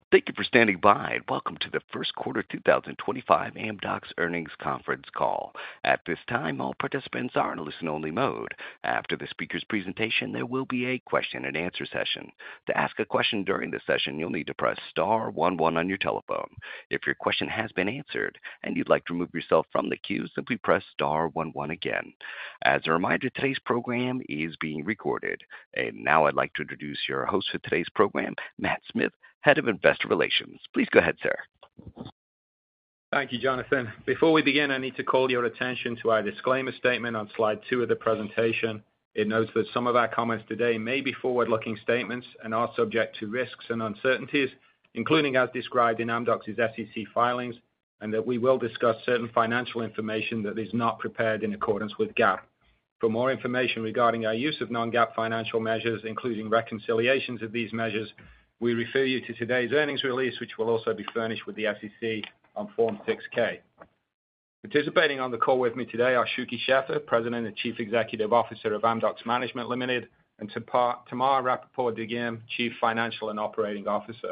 Thank you for standing by and welcome to the first quarter 2025 Amdocs earnings conference call. At this time, all participants are in listen-only mode. After the speaker's presentation, there will be a question-and-answer session. To ask a question during the session, you'll need to press star 11 on your telephone. If your question has been answered and you'd like to remove yourself from the queue, simply press star 11 again. As a reminder, today's program is being recorded. Now I'd like to introduce your host for today's program, Matt Smith, Head of Investor Relations. Please go ahead, sir. Thank you, Jonathan. Before we begin, I need to call your attention to our disclaimer statement on slide 2 of the presentation. It notes that some of our comments today may be forward-looking statements and are subject to risks and uncertainties, including as described in Amdocs' SEC filings, and that we will discuss certain financial information that is not prepared in accordance with GAAP. For more information regarding our use of non-GAAP financial measures, including reconciliations of these measures, we refer you to today's earnings release, which will also be furnished with the SEC on Form 6-K. Participating on the call with me today are Shuky Sheffer, President and Chief Executive Officer of Amdocs Management Limited, and Tamar Rapaport-Dagim, Chief Financial and Operating Officer.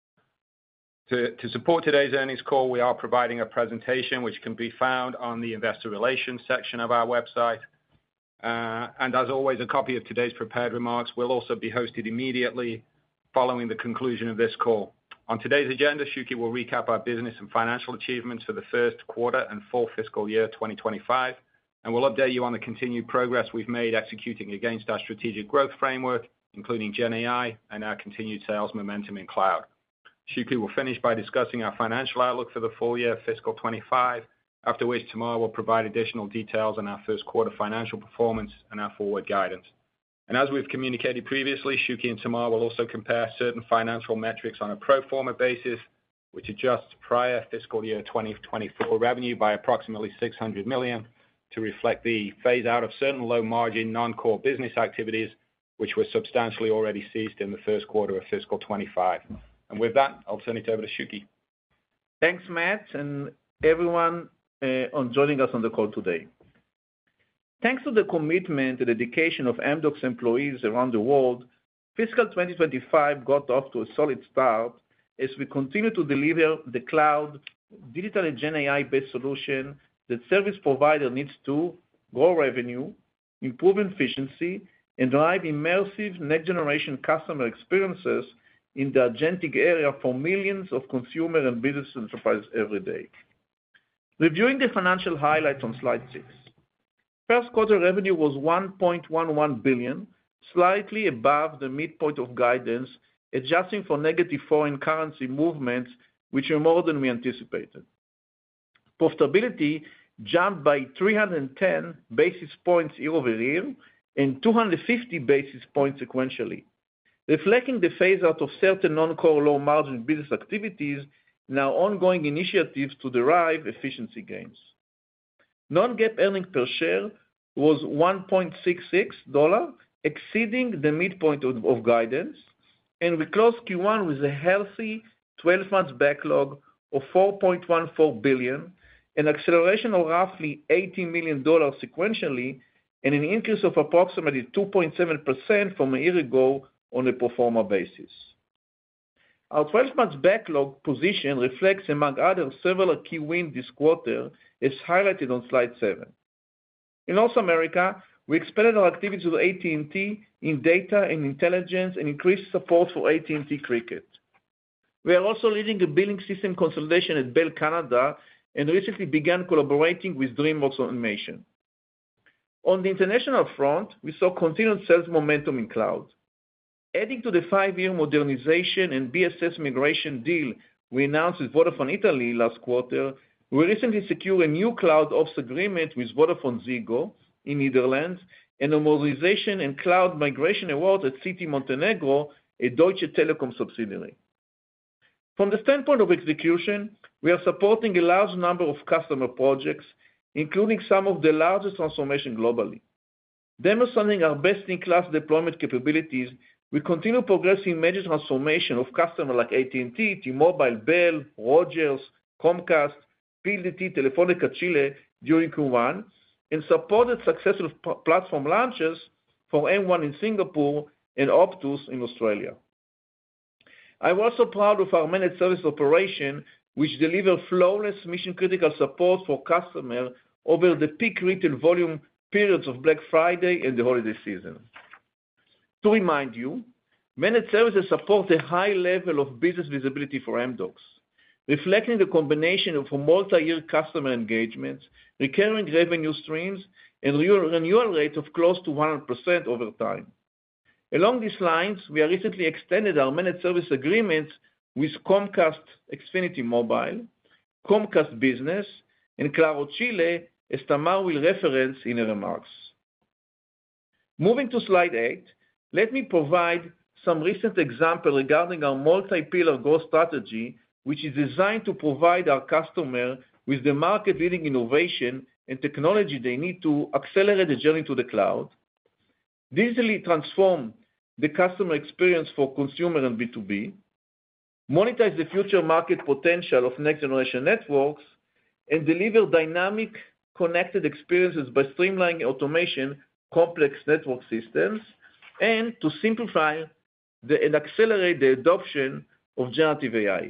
To support today's earnings call, we are providing a presentation which can be found on the Investor Relations section of our website. And as always, a copy of today's prepared remarks will also be hosted immediately following the conclusion of this call. On today's agenda, Shuky will recap our business and financial achievements for the first quarter and full fiscal year 2025, and we'll update you on the continued progress we've made executing against our strategic growth framework, including GenAI and our continued sales momentum in cloud. Shuky will finish by discussing our financial outlook for the full year fiscal 25, after which Tamar will provide additional details on our first quarter financial performance and our forward guidance. And as we've communicated previously, Shuky and Tamar will also compare certain financial metrics on a pro forma basis, which adjusts prior fiscal year 2024 revenue by approximately $600 million to reflect the phase-out of certain low-margin non-core business activities, which were substantially already ceased in the first quarter of fiscal 25. And with that, I'll turn it over to Shuky. Thanks, Matt, and everyone on joining us on the call today. Thanks to the commitment and dedication of Amdocs employees around the world, fiscal 2025 got off to a solid start as we continue to deliver the cloud, digital and GenAI-based solution that service provider needs to grow revenue, improve efficiency, and drive immersive next-generation customer experiences in the agentic area for millions of consumer and business enterprises every day. Reviewing the financial highlights on slide 6. First quarter revenue was $1.11 billion, slightly above the midpoint of guidance, adjusting for negative foreign currency movements, which are more than we anticipated. Profitability jumped by 310 basis points year-over-year and 250 basis points sequentially, reflecting the phase-out of certain non-core low-margin business activities and our ongoing initiatives to derive efficiency gains. Non-GAAP earnings per share was $1.66, exceeding the midpoint of guidance, and we closed Q1 with a healthy 12-month backlog of $4.14 billion, an acceleration of roughly $80 million sequentially, and an increase of approximately 2.7% from a year ago on a pro forma basis. Our 12-month backlog position reflects, among others, several key wins this quarter, as highlighted on slide 7. In North America, we expanded our activities with AT&T in data and intelligence and increased support for AT&T Cricket. We are also leading a billing system consolidation at Bell Canada and recently began collaborating with DreamWorks Animation. On the international front, we saw continued sales momentum in cloud. Adding to the 5-year modernization and BSS migration deal we announced with Vodafone Italy last quarter, we recently secured a new cloud ops agreement with VodafoneZiggo in Netherlands and a modernization and cloud migration award at City Montenegro, a Deutsche Telekom subsidiary. From the standpoint of execution, we are supporting a large number of customer projects, including some of the largest transformations globally. Demonstrating our best-in-class deployment capabilities, we continue progressing major transformation of customers like AT&T, T-Mobile, Bell, Rogers, Comcast, PLDT, Telefónica Chile during Q1, and supported successful platform launches for M1 in Singapore and Optus in Australia. I'm also proud of our managed service operation, which deliver flawless mission-critical support for customers over the peak retail volume periods of Black Friday and the holiday season. To remind you, managed services support a high level of business visibility for Amdocs, reflecting the combination of multi-year customer engagements, recurring revenue streams, and renewal rates of close to 100% over time. Along these lines, we have recently extended our managed service agreements with Comcast Xfinity Mobile, Comcast Business, and Claro Chile, as Tamar will reference in her remarks. Moving to slide 8, let me provide some recent examples regarding our multi-pillar growth strategy, which is designed to provide our customers with the market-leading innovation and technology they need to accelerate the journey to the cloud, digitally transform the customer experience for consumer and B2B, monetize the future market potential of next-generation networks, and deliver dynamic, connected experiences by streamlining automation, complex network systems, and to simplify and accelerate the adoption of generative AI.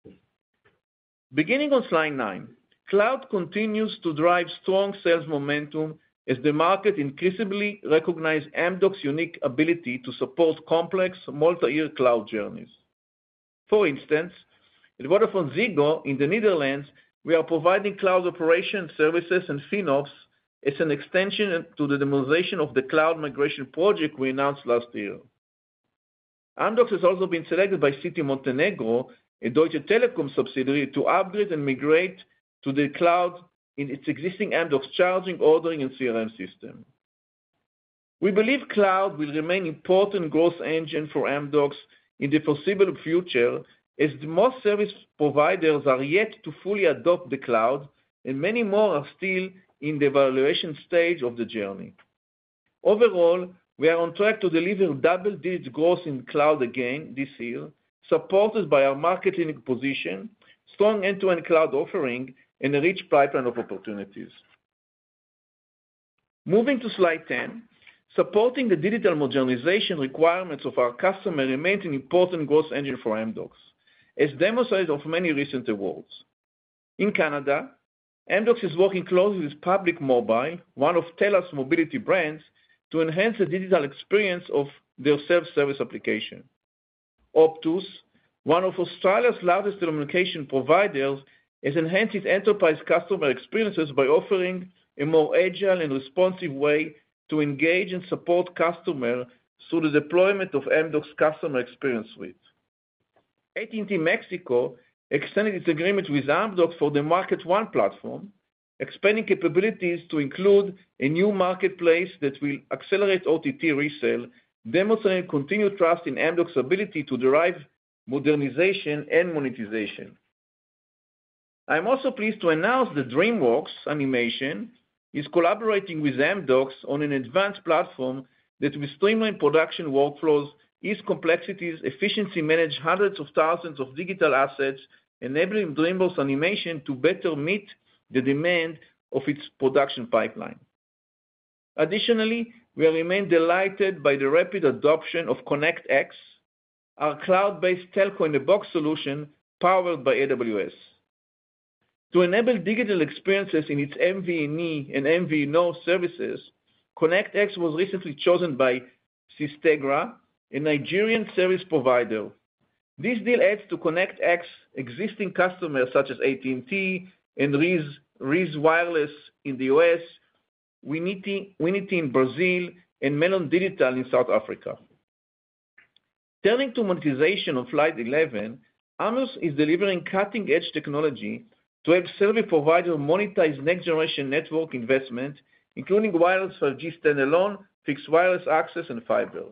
Beginning on slide 9, cloud continues to drive strong sales momentum as the market increasingly recognizes Amdocs' unique ability to support complex multi-year cloud journeys. For instance, at VodafoneZiggo in the Netherlands, we are providing cloud operation services and FinOps as an extension to the demonstration of the cloud migration project we announced last year. Amdocs has also been selected by City Montenegro, a Deutsche Telekom subsidiary, to upgrade and migrate to the cloud in its existing Amdocs charging, ordering, and CRM system. We believe cloud will remain an important growth engine for Amdocs in the foreseeable future, as the most service providers are yet to fully adopt the cloud, and many more are still in the evaluation stage of the journey. Overall, we are on track to deliver double-digit growth in cloud again this year, supported by our market-leading position, strong end-to-end cloud offering, and a rich pipeline of opportunities. Moving to slide 10, supporting the digital modernization requirements of our customer remains an important growth engine for Amdocs, as demonstrated of many recent awards. In Canada, Amdocs is working closely with Public Mobile, one of TELUS mobility brands, to enhance the digital experience of their self-service application. Optus, one of Australia's largest telecommunication providers, has enhanced its enterprise customer experiences by offering a more agile and responsive way to engage and support customers through the deployment of Amdocs Customer Experience Suite. AT&T Mexico extended its agreement with Amdocs for the Market One platform, expanding capabilities to include a new marketplace that will accelerate OTT resale, demonstrating continued trust in Amdocs' ability to derive modernization and monetization. I'm also pleased to announce that DreamWorks Animation is collaborating with Amdocs on an advanced platform that will streamline production workflows, ease complexities, efficiently manage hundreds of thousands of digital assets, enabling DreamWorks Animation to better meet the demand of its production pipeline. Additionally, we remain delighted by the rapid adoption of ConnectX, our cloud-based telco-in-a-box solution powered by AWS. To enable digital experiences in its MVNE and MVNO services, ConnectX was recently chosen by Systegra, a Nigerian service provider. This deal adds to ConnectX existing customers such as AT&T and Riz Wireless in the US, Winity in Brazil, and Melon Digital in South Africa. Turning to monetization on slide 11, Amdocs is delivering cutting-edge technology to help service providers monetize next-generation network investment, including wireless 5G standalone, fixed wireless access, and fiber.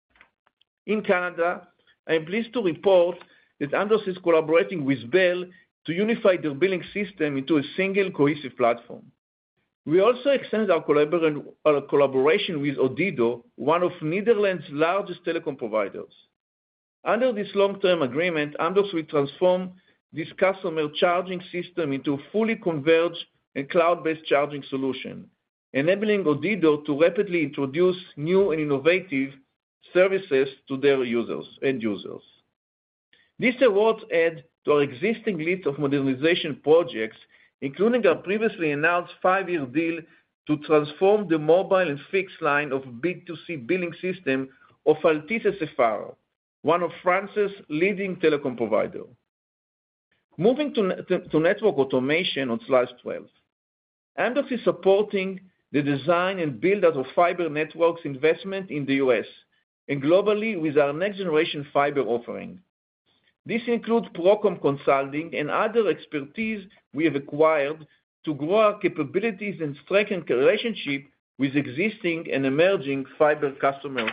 In Canada, I am pleased to report that Amdocs is collaborating with Bell to unify their billing system into a single cohesive platform. We also extended our collaboration with Odido, one of Netherlands' largest telecom providers. Under this long-term agreement, Amdocs will transform this customer charging system into a fully converged and cloud-based charging solution, enabling Odido to rapidly introduce new and innovative services to their end users. These awards add to our existing list of modernization projects, including our previously announced 5-year deal to transform the mobile and fixed line of B2C billing system of Altice SFR, one of France's leading telecom providers. Moving to network automation on slide 12. Amdocs is supporting the design and build-out of fiber networks investment in the US and globally with our next-generation fiber offering. This includes Procom Consulting and other expertise we have acquired to grow our capabilities and strengthen relationship with existing and emerging fiber customers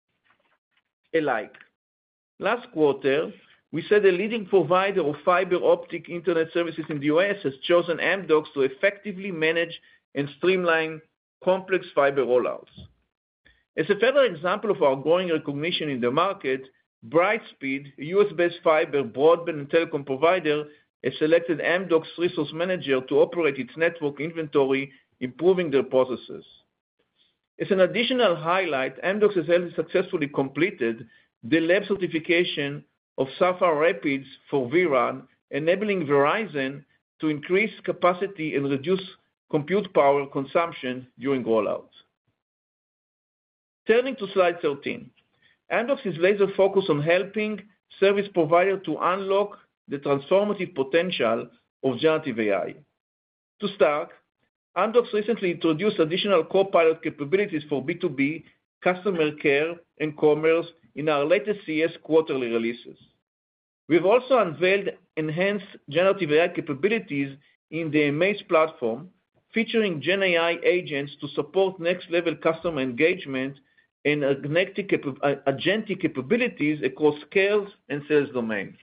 alike. Last quarter, we said a leading provider of fiber optic internet services in the US has chosen Amdocs to effectively manage and streamline complex fiber rollouts. As a further example of our growing recognition in the market, Brightspeed, a US-based fiber, broadband, and telecom provider, has selected Amdocs Resource Manager to operate its network inventory, improving their processes. As an additional highlight, Amdocs has successfully completed the lab certification of Sapphire Rapids for vRAN, enabling Verizon to increase capacity and reduce compute power consumption during rollouts. Turning to slide 13. Amdocs is laser focused on helping service providers to unlock the transformative potential of generative AI. To start, Amdocs recently introduced additional Copilot capabilities for B2B, customer care, and commerce in our latest CS quarterly releases. We've also unveiled enhanced generative AI capabilities in the Amaze platform, featuring Gen AI agents to support next-level customer engagement and agentic capabilities across scales and sales domains.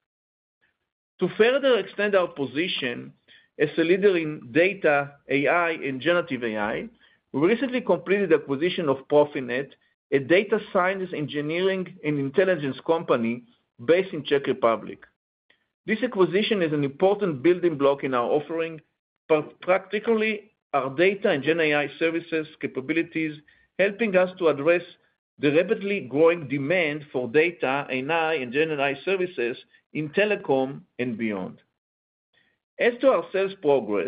To further extend our position as a leader in data, AI, and generative AI, we recently completed the acquisition of Profinet, a data science, engineering, and intelligence company based in Czech Republic. This acquisition is an important building block in our offering, particularly our data and Gen AI services capabilities, helping us to address the rapidly growing demand for data, AI, and Gen AI services in telecom and beyond. As to our sales progress,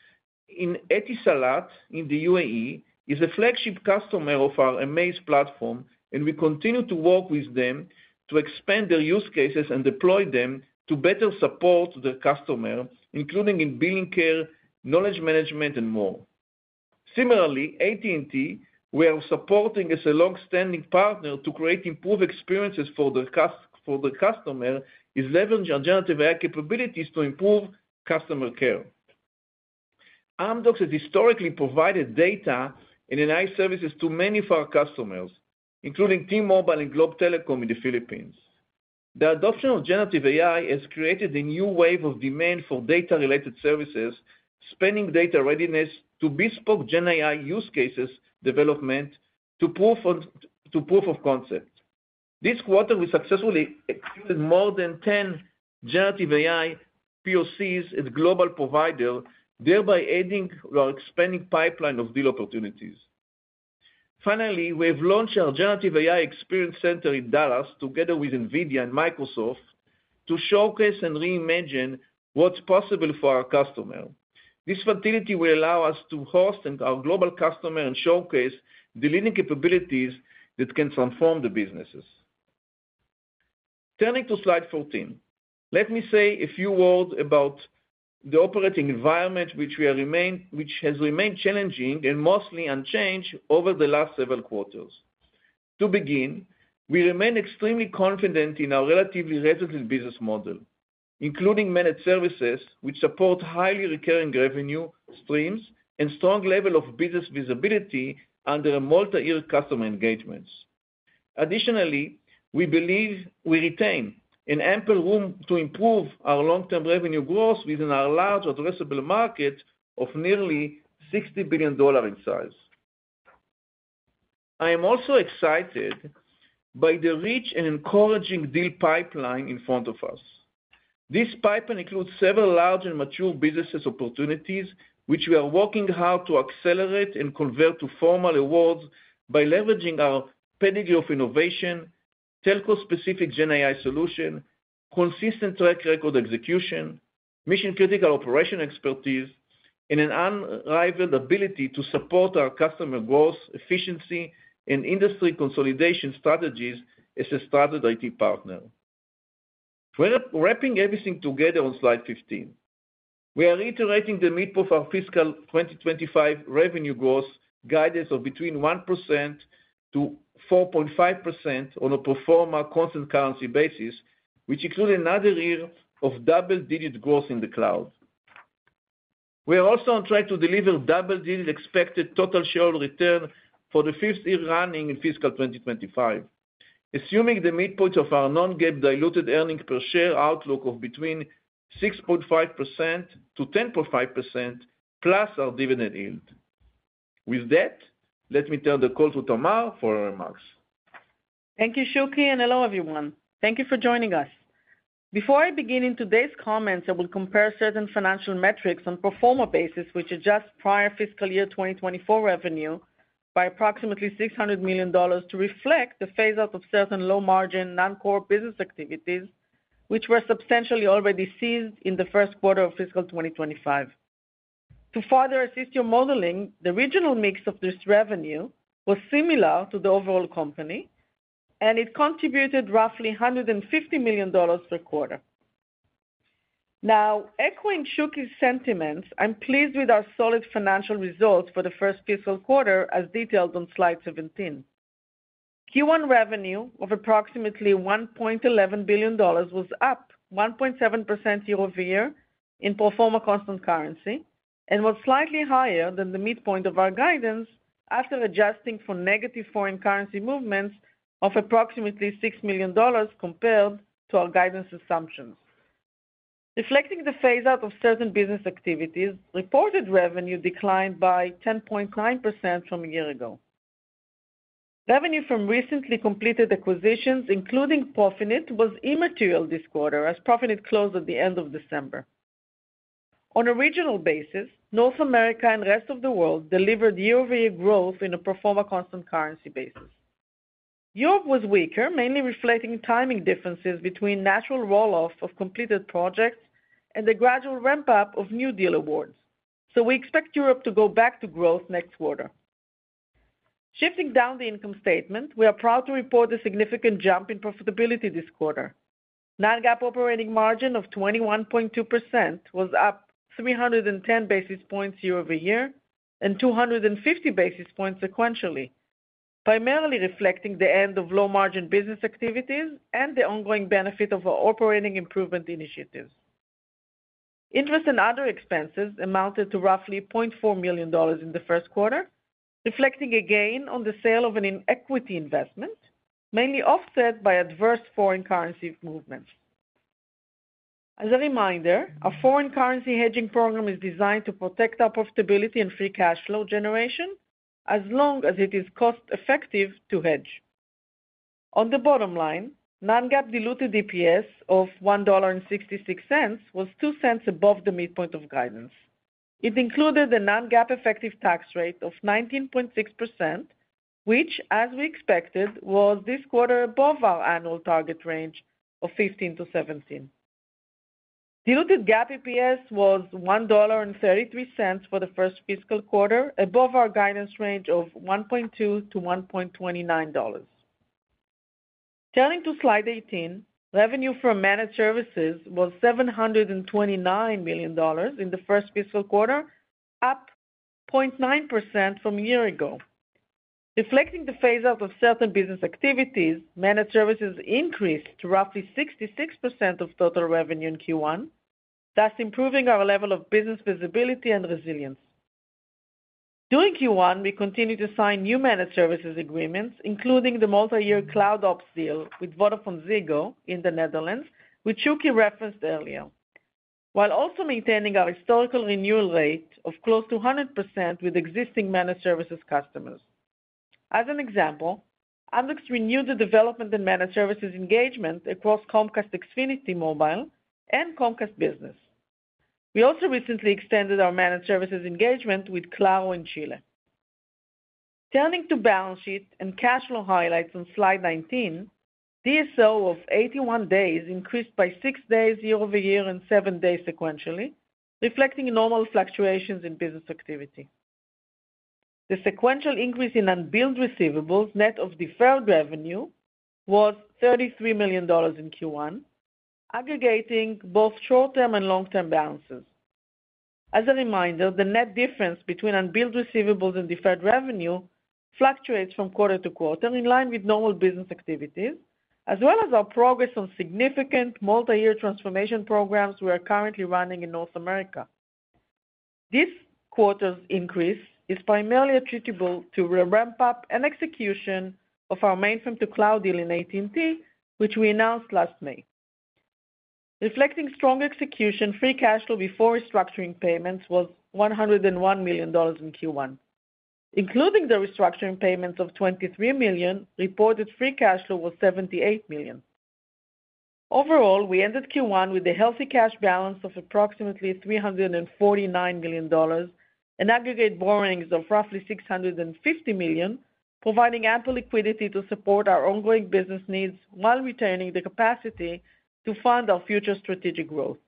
Etisalat in the UAE is a flagship customer of our Amaze platform, and we continue to work with them to expand their use cases and deploy them to better support their customer, including in billing care, knowledge management, and more. Similarly, AT&T, we are supporting as a long-standing partner to create improved experiences for the customer, is leveraging our generative AI capabilities to improve customer care. Amdocs has historically provided data and AI services to many of our customers, including T-Mobile and Globe Telecom in the Philippines. The adoption of generative AI has created a new wave of demand for data-related services, spanning data readiness to bespoke Gen AI use cases development to proof of concept. This quarter, we successfully executed more than 10 generative AI POCs at global provider, thereby adding to our expanding pipeline of deal opportunities. Finally, we have launched our Generative AI Experience Center in Dallas together with NVIDIA and Microsoft to showcase and reimagine what's possible for our customer. This facility will allow us to host our global customer and showcase the leading capabilities that can transform the businesses. Turning to slide 14, let me say a few words about the operating environment, which has remained challenging and mostly unchanged over the last several quarters. To begin, we remain extremely confident in our relatively resilient business model, including managed services, which support highly recurring revenue streams and strong level of business visibility under a multi-year customer engagements. Additionally, we believe we retain an ample room to improve our long-term revenue growth within our large addressable market of nearly $60 billion in size. I am also excited by the rich and encouraging deal pipeline in front of us. This pipeline includes several large and mature businesses opportunities, which we are working hard to accelerate and convert to formal awards by leveraging our pedigree of innovation, telco-specific Gen AI solution, consistent track record execution, mission-critical operation expertise, and an unrivaled ability to support our customer growth, efficiency, and industry consolidation strategies as a trusted IT partner. We're wrapping everything together on slide 15. We are reiterating the midpoint of our fiscal 2025 revenue growth guidance of between 1% to 4.5% on a pro forma constant currency basis, which includes another year of double-digit growth in the cloud. We are also on track to deliver double-digit expected total shareholder return for the fifth year running in fiscal 2025, assuming the midpoint of our non-GAAP diluted earnings per share outlook of between 6.5% to 10.5% plus our dividend yield. With that, let me turn the call to Tamar for her remarks. Thank you, Shuky, and hello, everyone. Thank you for joining us. Before I begin in today's comments, I will compare certain financial metrics on pro forma basis, which adjust prior fiscal year 2024 revenue by approximately $600 million to reflect the phase-out of certain low-margin, non-core business activities, which were substantially already ceased in the first quarter of fiscal 2025. To further assist your modeling, the regional mix of this revenue was similar to the overall company, and it contributed roughly $150 million per quarter. Now, echoing Shuky's sentiments, I'm pleased with our solid financial results for the first fiscal quarter, as detailed on slide 17. Q1 revenue of approximately $1.11 billion was up 1.7% year-over-year in pro forma constant currency and was slightly higher than the midpoint of our guidance after adjusting for negative foreign currency movements of approximately $6 million compared to our guidance assumptions. Reflecting the phase-out of certain business activities, reported revenue declined by 10.9% from a year ago. Revenue from recently completed acquisitions, including Profinit, was immaterial this quarter, as Profinit closed at the end of December. On a regional basis, North America and the rest of the world delivered year-over-year growth in a pro forma constant currency basis. Europe was weaker, mainly reflecting timing differences between natural roll-off of completed projects and the gradual ramp-up of new deal awards, so we expect Europe to go back to growth next quarter. Shifting down the income statement, we are proud to report a significant jump in profitability this quarter. Non-GAAP operating margin of 21.2% was up 310 basis points year-over-year and 250 basis points sequentially, primarily reflecting the end of low-margin business activities and the ongoing benefit of our operating improvement initiatives. Interest and other expenses amounted to roughly $0.4 million in the first quarter, reflecting a gain on the sale of an equity investment, mainly offset by adverse foreign currency movements. As a reminder, our foreign currency hedging program is designed to protect our profitability and free cash flow generation as long as it is cost-effective to hedge. On the bottom line, non-GAAP diluted EPS of $1.66 was 2 cents above the midpoint of guidance. It included a non-GAAP effective tax rate of 19.6%, which, as we expected, was this quarter above our annual target range of 15 to 17. Diluted GAAP EPS was $1.33 for the first fiscal quarter, above our guidance range of $1.2 to $1.29. Turning to slide 18, revenue from managed services was $729 million in the first fiscal quarter, up 0.9% from a year ago. Reflecting the phase-out of certain business activities, managed services increased to roughly 66% of total revenue in Q1, thus improving our level of business visibility and resilience. During Q1, we continued to sign new managed services agreements, including the multi-year cloud ops deal with VodafoneZiggo in the Netherlands, which Shuky referenced earlier, while also maintaining our historical renewal rate of close to 100% with existing managed services customers. As an example, Amdocs renewed the development and managed services engagement across Comcast Xfinity Mobile and Comcast Business. We also recently extended our managed services engagement with Claro in Chile. Turning to balance sheet and cash flow highlights on slide 19, DSO of 81 days increased by 6 days year-over-year and 7 days sequentially, reflecting normal fluctuations in business activity. The sequential increase in unbilled receivables, net of deferred revenue, was $33 million in Q1, aggregating both short-term and long-term balances. As a reminder, the net difference between unbilled receivables and deferred revenue fluctuates from quarter to quarter in line with normal business activities, as well as our progress on significant multi-year transformation programs we are currently running in North America. This quarter's increase is primarily attributable to the ramp-up and execution of our mainframe to cloud deal in AT&T, which we announced last May. Reflecting strong execution, free cash flow before restructuring payments was $101 million in Q1. Including the restructuring payments of $23 million, reported free cash flow was $78 million. Overall, we ended Q1 with a healthy cash balance of approximately $349 million and aggregate borrowings of roughly $650 million, providing ample liquidity to support our ongoing business needs while retaining the capacity to fund our future strategic growth.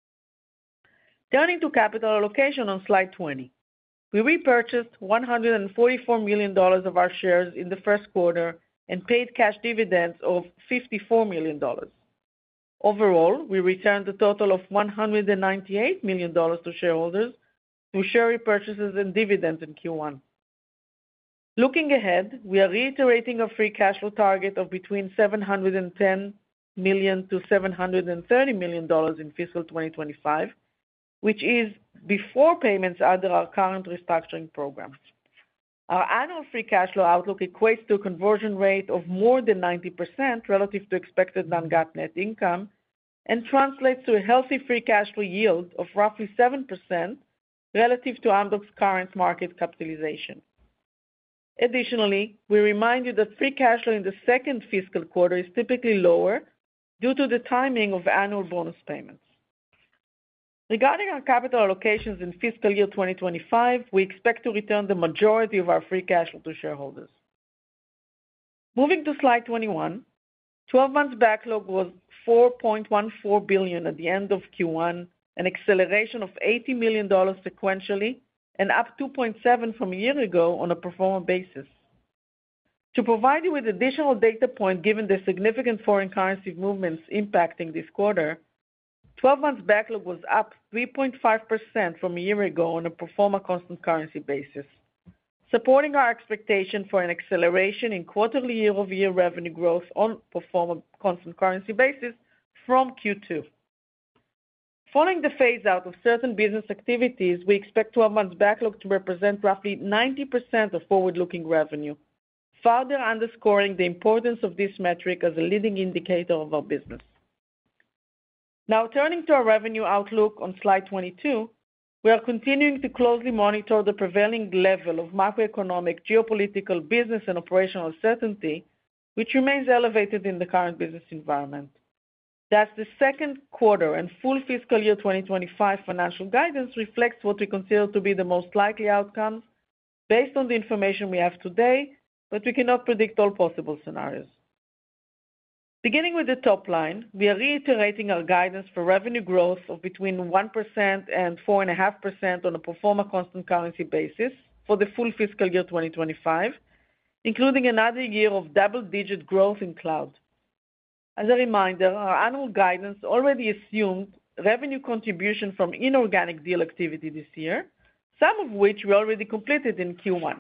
Turning to capital allocation on slide 20. We repurchased $144 million of our shares in the first quarter and paid cash dividends of $54 million. Overall, we returned a total of $198 million to shareholders through share repurchases and dividends in Q1. Looking ahead, we are reiterating a free cash flow target of between $710 million to $730 million in fiscal 2025, which is before payments under our current restructuring program. Our annual free cash flow outlook equates to a conversion rate of more than 90% relative to expected non-GAAP net income and translates to a healthy free cash flow yield of roughly 7% relative to Amdocs' current market capitalization. Additionally, we remind you that free cash flow in the second fiscal quarter is typically lower due to the timing of annual bonus payments. Regarding our capital allocations in fiscal year 2025, we expect to return the majority of our free cash flow to shareholders. Moving to slide 21, 12 months backlog was $4.14 billion at the end of Q1, an acceleration of $80 million sequentially, and up 2.7 from a year ago on a pro forma basis. To provide you with additional data point given the significant foreign currency movements impacting this quarter, 12 months backlog was up 3.5% from a year ago on a pro forma constant currency basis, supporting our expectation for an acceleration in quarterly year-over-year revenue growth on pro forma constant currency basis from Q2. Following the phase-out of certain business activities, we expect 12 months backlog to represent roughly 90% of forward-looking revenue, further underscoring the importance of this metric as a leading indicator of our business. Now, turning to our revenue outlook on slide 22, we are continuing to closely monitor the prevailing level of macroeconomic, geopolitical, business, and operational uncertainty, which remains elevated in the current business environment. Thus, the second quarter and full fiscal year 2025 financial guidance reflects what we consider to be the most likely outcomes based on the information we have today, but we cannot predict all possible scenarios. Beginning with the top line, we are reiterating our guidance for revenue growth of between 1% and 4.5% on a pro forma constant currency basis for the full fiscal year 2025, including another year of double-digit growth in cloud. As a reminder, our annual guidance already assumed revenue contribution from inorganic deal activity this year, some of which we already completed in Q1.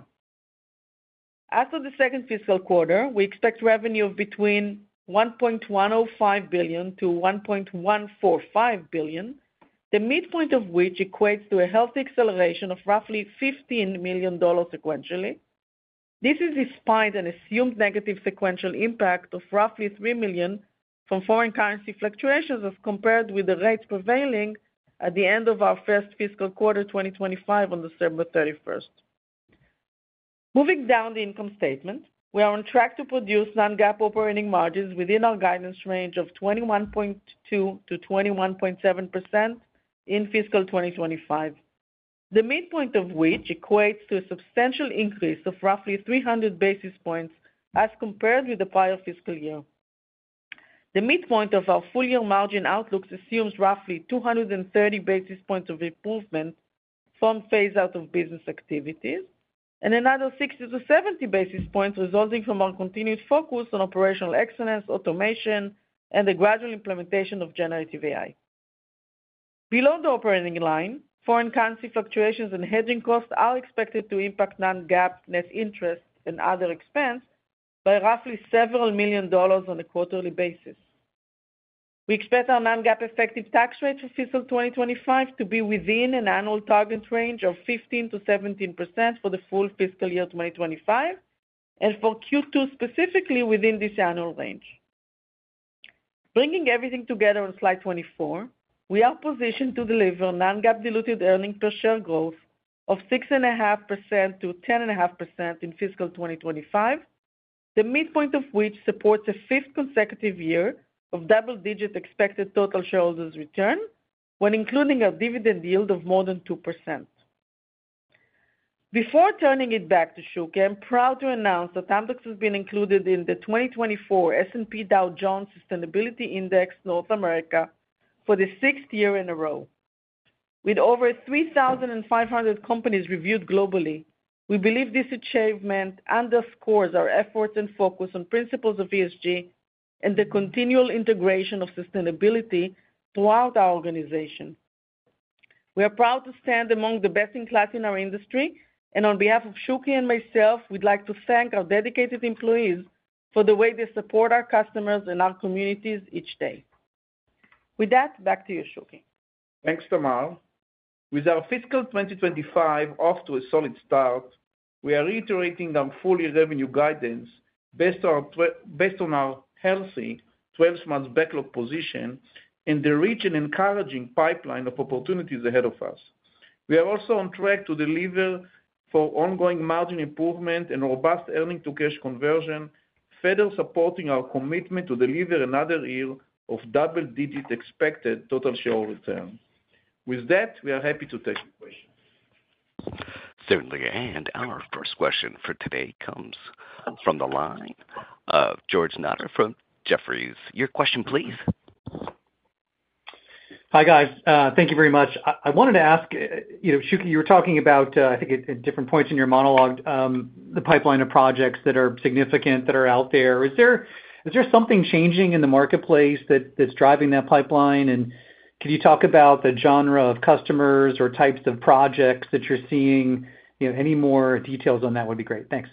As for the second fiscal quarter, we expect revenue of between $1.105 billion to $1.145 billion, the midpoint of which equates to a healthy acceleration of roughly $15 million sequentially. This is despite an assumed negative sequential impact of roughly $3 million from foreign currency fluctuations as compared with the rates prevailing at the end of our first fiscal quarter 2025 on December 31st. Moving down the income statement, we are on track to produce non-GAAP operating margins within our guidance range of 21.2 to 21.7% in fiscal 2025, the midpoint of which equates to a substantial increase of roughly 300 basis points as compared with the prior fiscal year. The midpoint of our full-year margin outlook assumes roughly 230 basis points of improvement from phase-out of business activities, and another 60 to 70 basis points resulting from our continued focus on operational excellence, automation, and the gradual implementation of generative AI. Below the operating line, foreign currency fluctuations and hedging costs are expected to impact non-GAAP net interest and other expense by roughly several $1 million on a quarterly basis. We expect our non-GAAP effective tax rate for fiscal 2025 to be within an annual target range of 15% to 17% for the full fiscal year 2025, and for Q2 specifically within this annual range. Bringing everything together on slide 24, we are positioned to deliver non-GAAP diluted earnings per share growth of 6.5% to 10.5% in fiscal 2025, the midpoint of which supports a fifth consecutive year of double-digit expected total shareholders' return, when including a dividend yield of more than 2%. Before turning it back to Shuky, I'm proud to announce that Amdocs has been included in the 2024 S&P Dow Jones Sustainability Index North America for the sixth year in a row. With over 3,500 companies reviewed globally, we believe this achievement underscores our efforts and focus on principles of ESG and the continual integration of sustainability throughout our organization. We are proud to stand among the best in class in our industry, and on behalf of Shuky and myself, we'd like to thank our dedicated employees for the way they support our customers and our communities each day. With that, back to you, Shuky. Thanks, Tamar. With our fiscal 2025 off to a solid start, we are reiterating our full-year revenue guidance based on our healthy 12-month backlog position and the rich and encouraging pipeline of opportunities ahead of us. We are also on track to deliver for ongoing margin improvement and robust earnings-to-cash conversion, further supporting our commitment to deliver another year of double-digit expected total shareholder return. With that, we are happy to take questions. Certainly, and our first question for today comes from the line of George Notter from Jefferies. Your question, please. Hi, guys. Thank you very much. I wanted to ask, Shuky, you were talking about, I think at different points in your monologue, the pipeline of projects that are significant, that are out there. Is there something changing in the marketplace that's driving that pipeline? And can you talk about the genre of customers or types of projects that you're seeing? Any more details on that would be great. Thanks.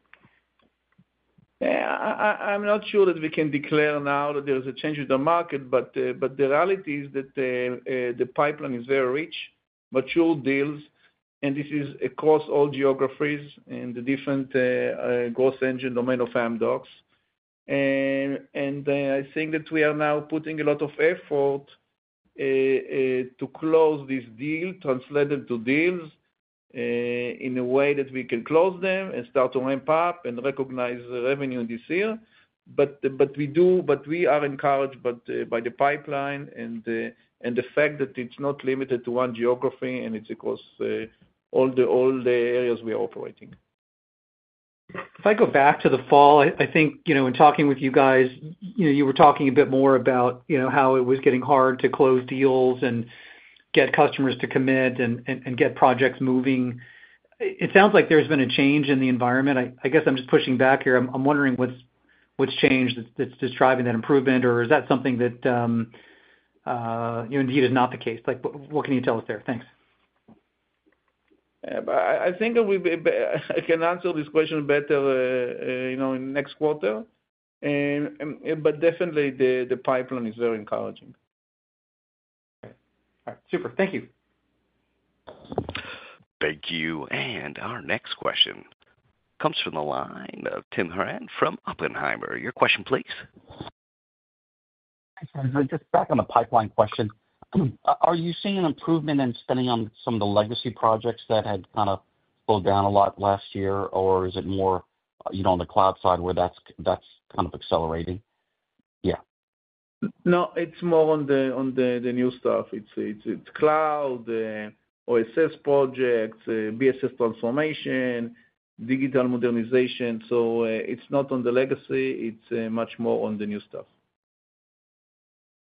I'm not sure that we can declare now that there's a change in the market, but the reality is that the pipeline is very rich, mature deals, and this is across all geographies and the different growth engine domain of Amdocs. And I think that we are now putting a lot of effort to close this deal, translate them to deals in a way that we can close them and start to ramp up and recognize the revenue this year. But we are encouraged by the pipeline and the fact that it's not limited to one geography and it's across all the areas we are operating. If I go back to the fall, I think, in talking with you guys, you were talking a bit more about, how it was getting hard to close deals and get customers to commit and get projects moving. It sounds like there's been a change in the environment. I guess I'm just pushing back here. I'm wondering what's changed that's just driving that improvement, or is that something that indeed is not the case? Like, what can you tell us there? Thanks. I think I can answer this question better, in next quarter. But definitely the pipeline is very encouraging. All right, super. Thank you. Thank you. And our next question comes from the line of Tim Horan from Oppenheimer. Your question, please. Thanks. Just back on the pipeline question. Are you seeing an improvement in spending on some of the legacy projects that had kind of slowed down a lot last year, or is it more, on the cloud side where that's kind of accelerating? Yeah. No, it's more on the new stuff. It's cloud, OSS projects, BSS transformation, digital modernization. So it's not on the legacy. It's much more on the new stuff.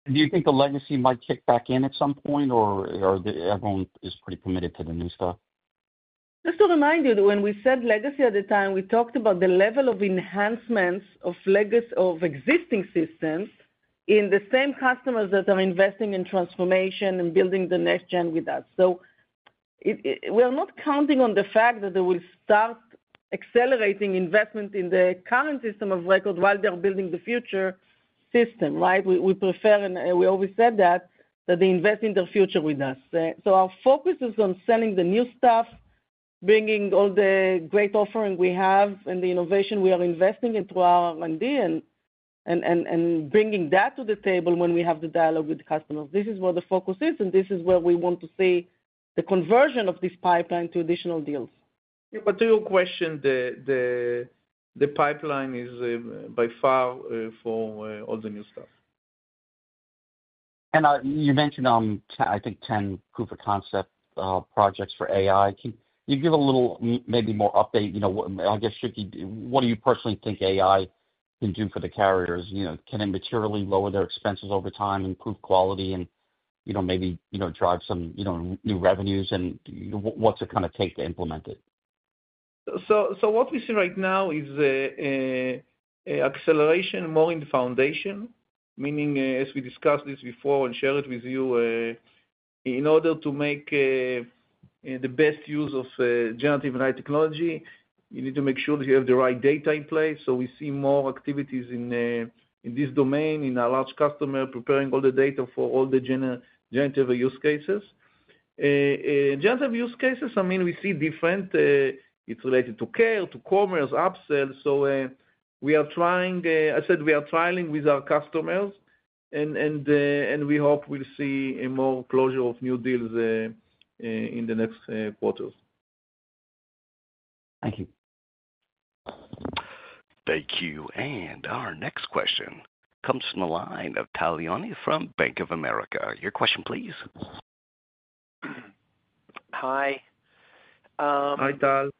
Do you think the legacy might kick back in at some point, or everyone is pretty committed to the new stuff? Just to remind you, that when we said legacy at the time, we talked about the level of enhancements of existing systems in the same customers that are investing in transformation and building the next gen with us. So we are not counting on the fact that they will start accelerating investment in the current system of record while they're building the future system, right? We prefer, and we always said that they invest in their future with us. So our focus is on selling the new stuff, bringing all the great offering we have and the innovation we are investing into our R&D and bringing that to the table when we have the dialogue with the customers. This is where the focus is, and this is where we want to see the conversion of this pipeline to additional deals. Yeah, but to your question, the pipeline is by far for all the new stuff. And you mentioned, I think, 10 proof of concept projects for AI. Can you give a little, maybe more update? I guess, Shuky, what do you personally think AI can do for the carriers? Can it materially lower their expenses over time, improve quality, and maybe drive some new revenues? And what's it kind of take to implement it? So what we see right now is acceleration more in the foundation, meaning, as we discussed this before and share it with you, in order to make the best use of generative AI technology, you need to make sure that you have the right data in place. So we see more activities in this domain, in our large customer, preparing all the data for all the generative use cases. Generative use cases, I mean, we see different. It's related to care, to commerce, upsell. So we are trying. I said we are trialing with our customers, and we hope we'll see a more closure of new deals in the next quarters. Thank you. Thank you. And our next question comes from the line of Tal Liani from Bank of America. Your question, please. Hi. Hi, Tal.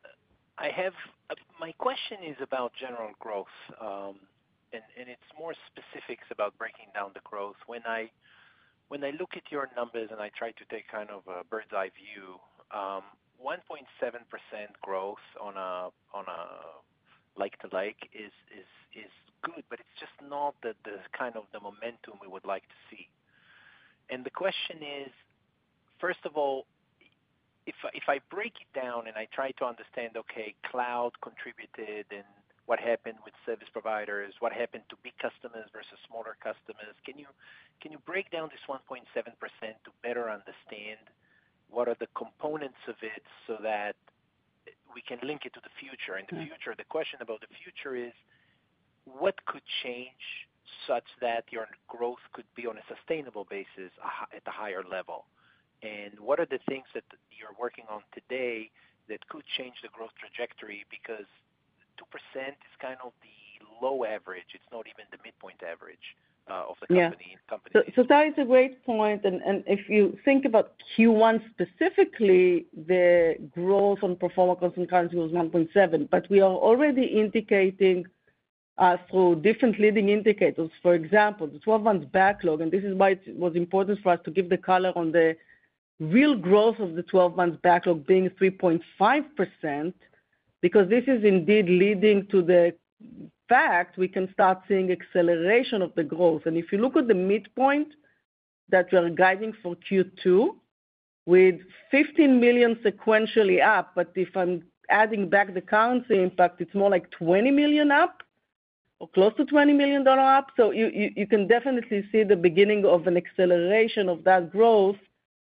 My question is about general growth, and it's more specifics about breaking down the growth. When I look at your numbers and I try to take kind of a bird's eye view, 1.7% growth on a like to like is good, but it's just not the kind of the momentum we would like to see. And the question is, first of all, if I break it down and I try to understand, okay, cloud contributed and what happened with service providers, what happened to big customers versus smaller customers, can you break down this 1.7% to better understand what are the components of it so that we can link it to the future? In the future, the question about the future is, what could change such that your growth could be on a sustainable basis at a higher level? And what are the things that you're working on today that could change the growth trajectory? Because 2% is kind of the low average. It's not even the midpoint average of the company. Yeah. So that is a great point. And if you think about Q1 specifically, the growth on pro forma constant currency was 1.7. But we are already indicating through different leading indicators, for example, the 12 months backlog, and this is why it was important for us to give the color on the real growth of the 12 months backlog being 3.5%, because this is indeed leading to the fact we can start seeing acceleration of the growth. And if you look at the midpoint that we are guiding for Q2, with $15 million sequentially up, but if I'm adding back the currency impact, it's more like $20 million up, or close to $20 million up. So you can definitely see the beginning of an acceleration of that growth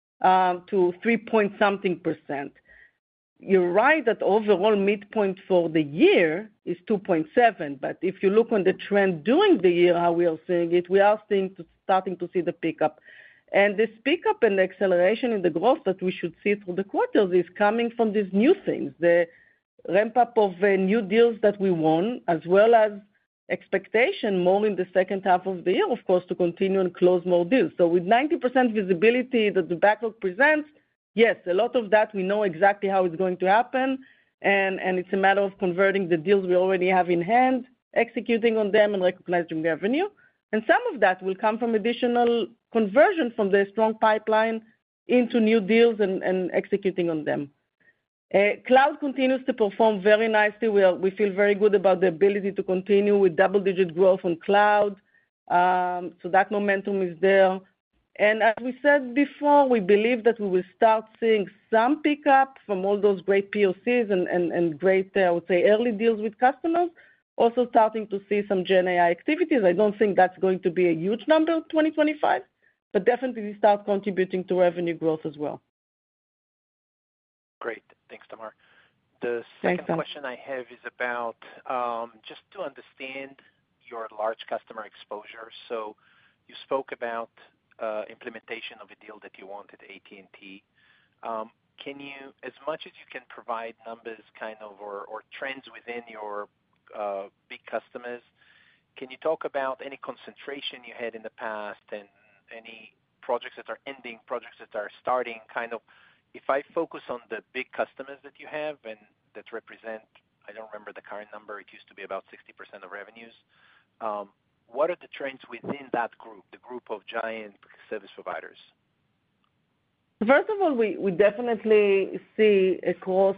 to 3-point-something%. You're right that overall midpoint for the year is 2.7, but if you look on the trend during the year, how we are seeing it, we are starting to see the pickup. And this pickup and the acceleration in the growth that we should see through the quarters is coming from these new things, the ramp-up of new deals that we won, as well as expectation more in the second half of the year, of course, to continue and close more deals. So with 90% visibility that the backlog presents, yes, a lot of that we know exactly how it's going to happen, and it's a matter of converting the deals we already have in hand, executing on them, and recognizing revenue. and some of that will come from additional conversion from the strong pipeline into new deals and executing on them. Cloud continues to perform very nicely. We feel very good about the ability to continue with double-digit growth on cloud. So that momentum is there. And as we said before, we believe that we will start seeing some pickup from all those great POCs and great, I would say, early deals with customers, also starting to see some Gen AI activities. I don't think that's going to be a huge number in 2025, but definitely start contributing to revenue growth as well. Great. Thanks, Tamar. The second question I have is about just to understand your large customer exposure. So you spoke about implementation of a deal that you want at AT&T. Can you, as much as you can provide numbers kind of or trends within your big customers, can you talk about any concentration you had in the past and any projects that are ending, projects that are starting, kind of, if I focus on the big customers that you have and that represent, I don't remember the current number, it used to be about 60% of revenues, what are the trends within that group, the group of giant service providers? First of all, we definitely see across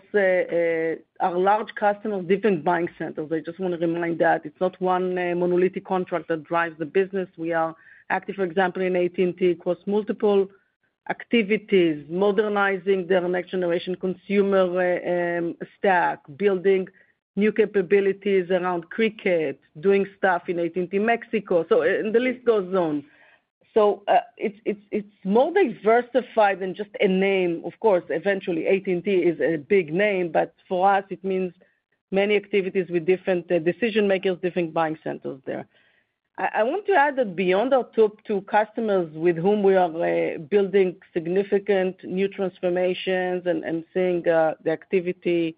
our large customers different buying centers. I just want to remind that it's not one monolithic contract that drives the business. We are active, for example, in AT&T across multiple activities, modernizing their next generation consumer stack, building new capabilities around Cricket, doing stuff in AT&T Mexico. So and the list goes on. So it's more diversified than just a name. Of course, eventually AT&T is a big name, but for us it means many activities with different decision makers, different buying centers there. I want to add that beyond our top two customers with whom we are building significant new transformations and seeing the activity,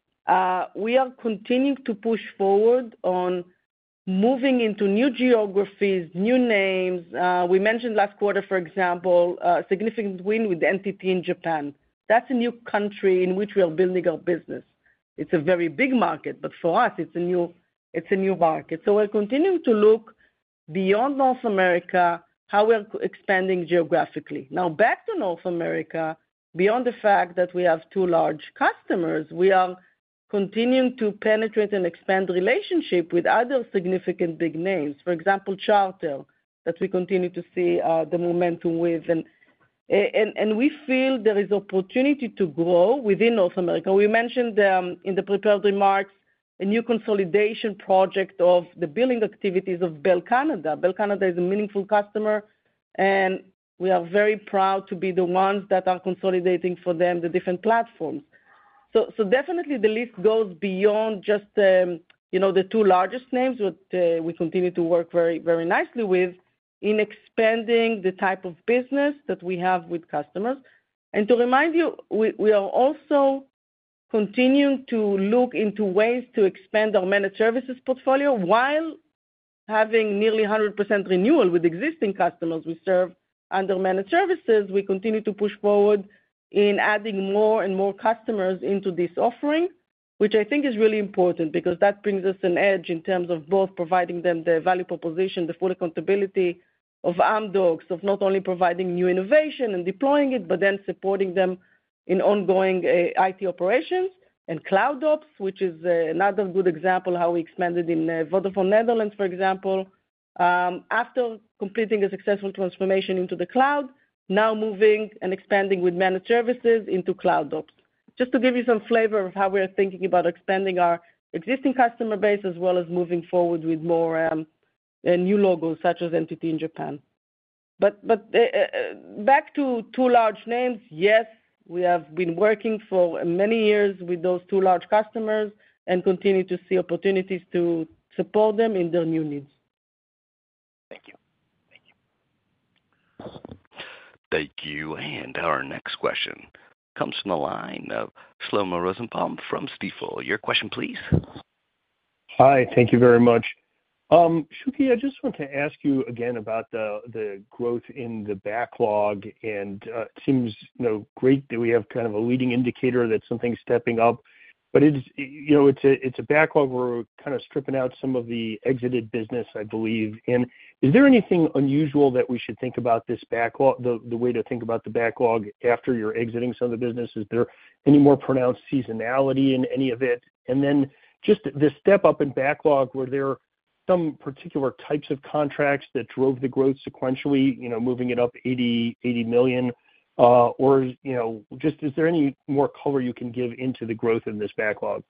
we are continuing to push forward on moving into new geographies, new names. We mentioned last quarter, for example, a significant win with NTT in Japan. That's a new country in which we are building our business. It's a very big market, but for us, it's a new market. So we're continuing to look beyond North America, how we're expanding geographically. Now, back to North America, beyond the fact that we have two large customers, we are continuing to penetrate and expand relationship with other significant big names. For example, Charter, that we continue to see the momentum with. And we feel there is opportunity to grow within North America. We mentioned in the prepared remarks a new consolidation project of the billing activities of Bell Canada. Bell Canada is a meaningful customer, and we are very proud to be the ones that are consolidating for them the different platforms. So definitely the list goes beyond just the two largest names that we continue to work very, very nicely with in expanding the type of business that we have with customers. And to remind you, we are also continuing to look into ways to expand our managed services portfolio while having nearly 100% renewal with existing customers we serve under managed services. We continue to push forward in adding more and more customers into this offering, which I think is really important because that brings us an edge in terms of both providing them the value proposition, the full accountability of Amdocs, of not only providing new innovation and deploying it, but then supporting them in ongoing IT operations and cloud ops, which is another good example how we expanded in Vodafone Netherlands, for example, after completing a successful transformation into the cloud, now moving and expanding with managed services into cloud ops. Just to give you some flavor of how we're thinking about expanding our existing customer base as well as moving forward with more new logos such as NTT in Japan. But back to two large names, yes, we have been working for many years with those two large customers and continue to see opportunities to support them in their new needs. Thank you. Thank you. And our next question comes from the line of Shlomo Rosenbaum from Stifel. Your question, please. Hi, thank you very much. Shuky, I just want to ask you again about the growth in the backlog, and it seems great that we have kind of a leading indicator that something's stepping up. but it's a backlog where we're kind of stripping out some of the exited business, I believe. And is there anything unusual that we should think about this backlog, the way to think about the backlog after you're exiting some of the business? Is there any more pronounced seasonality in any of it? And then just the step up in backlog, were there some particular types of contracts that drove the growth sequentially, moving it up $80 million? Or, just is there any more color you can give into the growth in this backlog?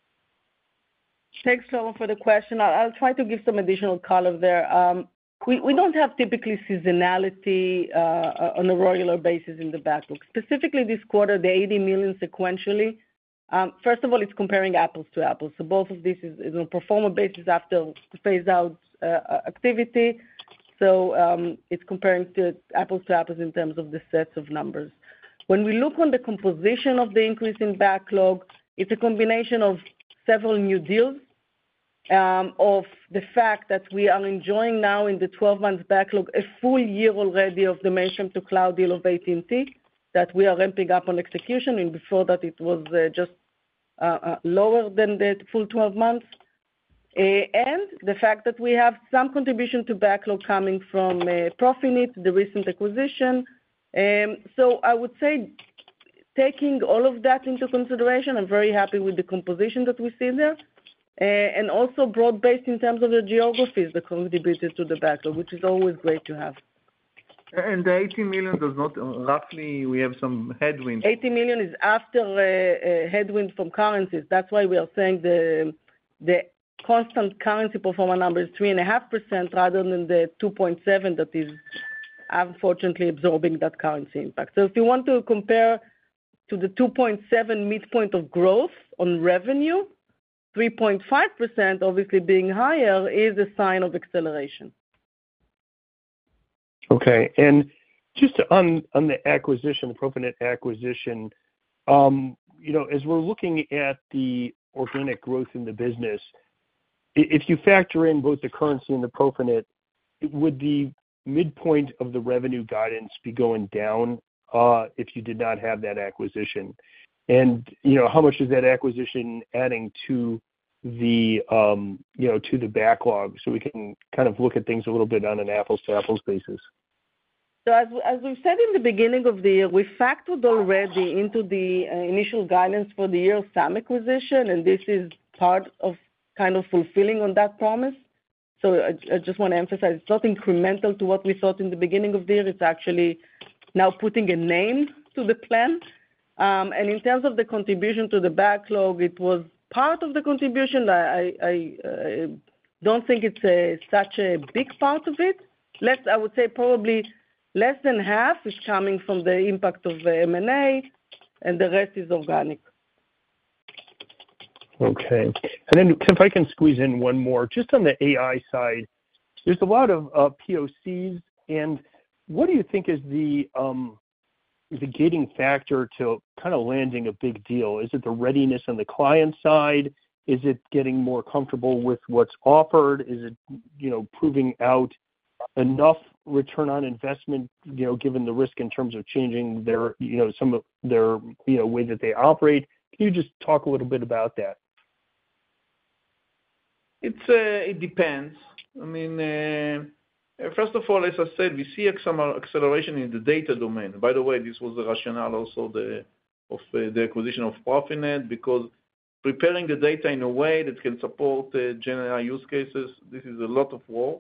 Thanks, Shlomo, for the question. I'll try to give some additional color there. We don't have typically seasonality on a regular basis in the backlog. Specifically this quarter, the $80 million sequentially, first of all, it's comparing apples to apples. So both of these is on a pro forma basis after the phase-out activity. So it's comparing to apples in terms of the sets of numbers. When we look on the composition of the increase in backlog, it's a combination of several new deals, of the fact that we are enjoying now in the 12-month backlog a full year already of the mainframe to cloud deal of AT&T that we are ramping up on execution, and before that it was just lower than the full 12 months. And the fact that we have some contribution to backlog coming from Profinit, the recent acquisition. So I would say, taking all of that into consideration, I'm very happy with the composition that we see there, and also broad-based in terms of the geographies that contributed to the backlog, which is always great to have. And the $80 million does not, roughly, we have some headwinds. $80 million is after a headwind from currencies. That's why we are saying the constant currency pro forma number is 3.5% rather than the 2.7% that is unfortunately absorbing that currency impact. So if you want to compare to the 2.7 midpoint of growth on revenue, 3.5% obviously being higher is a sign of acceleration. Okay. And just on the acquisition, the Profinit acquisition, as we're looking at the organic growth in the business, if you factor in both the currency and the Profinit, would the midpoint of the revenue guidance be going down if you did not have that acquisition? And, how much is that acquisition adding to the backlog, so we can kind of look at things a little bit on an apples-to-apples basis? So as we said in the beginning of the year, we factored already into the initial guidance for the year some acquisition, and this is part of kind of fulfilling on that promise. So I just want to emphasize, it's not incremental to what we thought in the beginning of the year. It's actually now putting a name to the plan. And in terms of the contribution to the backlog, it was part of the contribution. I don't think it's such a big part of it. I would say probably less than half is coming from the impact of M&A, and the rest is organic. Okay. And then if I can squeeze in one more, just on the AI side, there's a lot of POCs, and what do you think is the gating factor to kind of landing a big deal? Is it the readiness on the client side? Is it getting more comfortable with what's offered? Is it, proving out enough return on investment, given the risk in terms of changing their, some of their, way that they operate? Can you just talk a little bit about that? It depends. I mean, first of all, as I said, we see some acceleration in the data domain. By the way, this was the rationale also of the acquisition of Profinit, because preparing the data in a way that can support Gen AI use cases, this is a lot of work.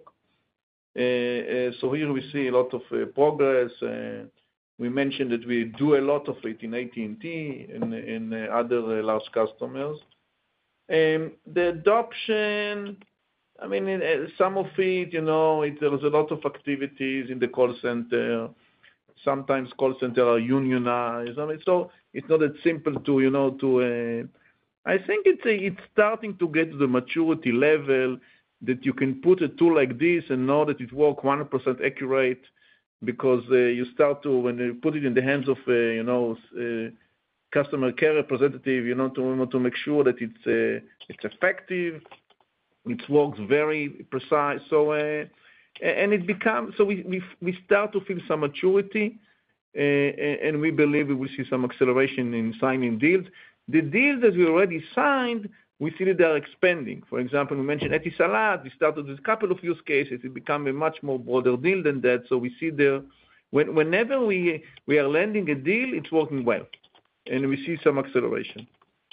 So here we see a lot of progress. We mentioned that we do a lot of it in AT&T and in other large customers. The adoption, I mean, some of it, there's a lot of activities in the call center. Sometimes call center are unionized. I mean, so it's not that simple to I think it's starting to get to the maturity level that you can put a tool like this and know that it works 100% accurate, because you start to, when you put it in the hands of customer care representative, to make sure that it's effective, it works very precise. So and it becomes, so we start to feel some maturity, and we believe we will see some acceleration in signing deals. The deals that we already signed, we see that they are expanding. For example, we mentioned Etisalat. We started with a couple of use cases. It became a much more broader deal than that. So we see there, whenever we are landing a deal, it's working well, and we see some acceleration.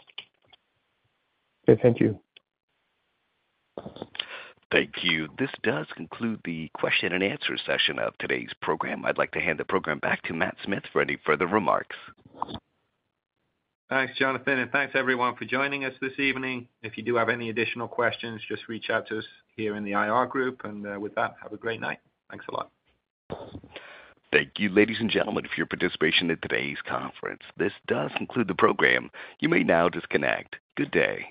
Okay, thank you. Thank you. This does conclude the question and answer session of today's program. I'd like to hand the program back to Matt Smith for any further remarks. Thanks, Jonathan, and thanks everyone for joining us this evening. If you do have any additional questions, just reach out to us here in the IR group. And with that, have a great night. Thanks a lot. Thank you, ladies and gentlemen, for your participation in today's conference. This does conclude the program. You may now disconnect. Good day.